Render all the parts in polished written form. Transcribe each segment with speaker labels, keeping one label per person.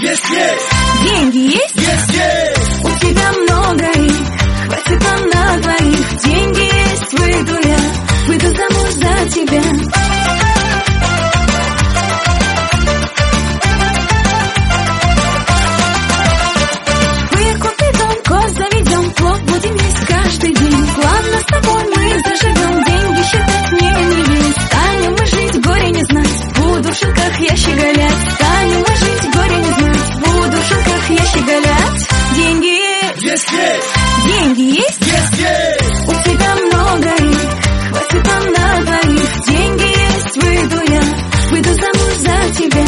Speaker 1: Есть, есть.
Speaker 2: Деньги есть?
Speaker 1: Есть, есть.
Speaker 2: У тебя много их, хватит нам на двоих. Деньги есть, выйду замуж за тебя. Выкупи дом, коз заведем, плов будем есть каждый день. Ладно, с тобой мы заживем, деньги считать не лень. Станем мы жить, горе не знать, буду в шелках я щеголять. Станем мы жить, горе не знать, буду в шелках я щеголять. Деньги есть?
Speaker 1: Есть, есть.
Speaker 2: Деньги есть?
Speaker 1: Есть, есть.
Speaker 2: У тебя много их, хватит нам на двоих. Деньги есть, выйду замуж за тебя.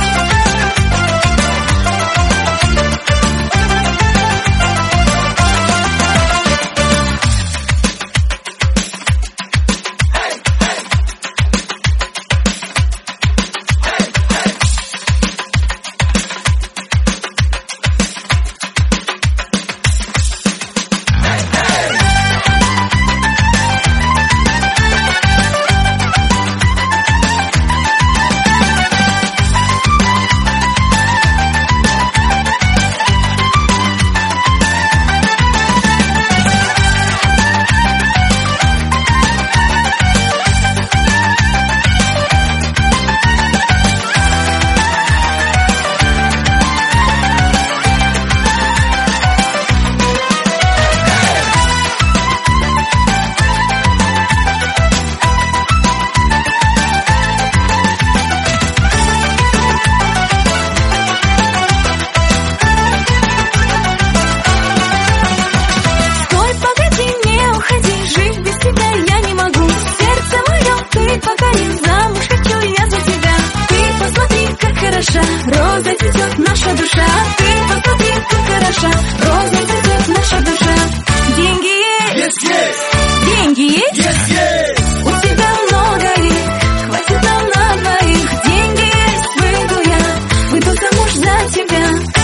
Speaker 2: Роза цветет наша душа, ты посмотри, как хороша. Роза цветет наша душа. Деньги есть?
Speaker 1: Есть, есть.
Speaker 2: Деньги есть?
Speaker 1: Есть, есть.
Speaker 2: У тебя много их, хватит нам на двоих. Деньги есть, выйду замуж за тебя.